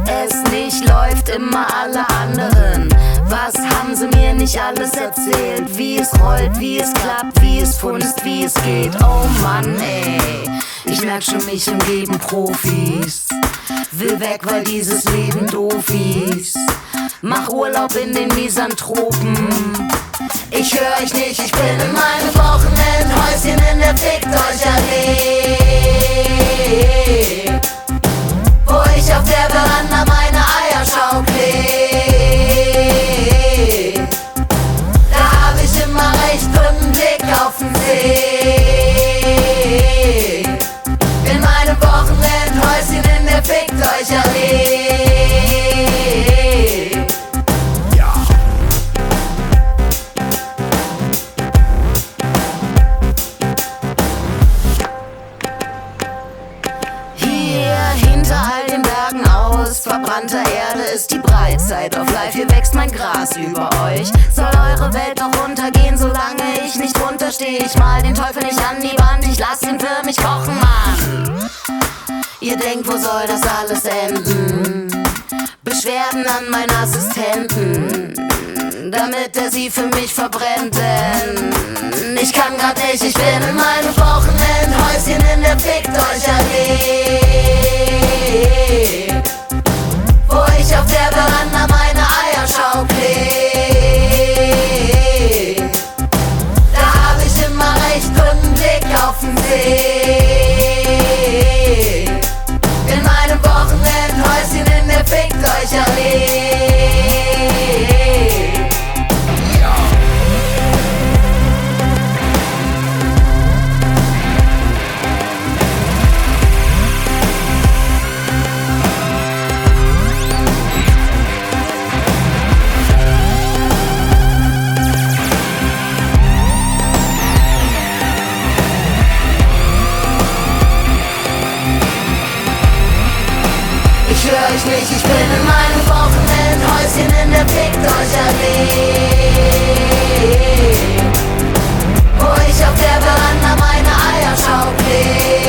es nicht läuft, immer alle anderen. Was haben sie mir nicht alles erzählt? Wie es rollt, wie es klappt, wie es funzt, wie es geht. Oh Mann, ey, ich merk schon, mich umgeben Profis. Will weg, weil dieses Leben doof ist. Mach Urlaub in den Misanthropen. Ich hör euch nicht, ich bin in meinem Wochenendhäuschen in der Fickt euch Allee, wo ich auf der Veranda meine Eier schaukle. Da hab ich immer recht guten Blick auf den See. In meinem Wochenendhäuschen in der Fickt euch Allee. Verbrannter Erde ist die Breitzeit auf Life, hier wächst mein Gras über euch. Soll eure Welt noch untergehen, solange ich nicht runterstehe? Ich mal den Teufel nicht an die Wand, ich lass ihn für mich kochen, Mann. Ihr denkt, wo soll das alles enden? Beschwerden an meinen Assistenten, damit er sie für mich verbrennt, denn ich kann grad nicht, ich bin in meinem Wochenendhäuschen in der Fickt euch Allee, wo ich auf der Veranda meine Eier schaukle. Da hab ich immer recht guten Blick auf den See. In meinem Wochenendhäuschen in der Fickt euch Allee. Ich hör euch nicht, ich bin in meinem Wochenendhäuschen in der Fickt euch Allee, wo ich auf der Veranda meine Eier schaukle.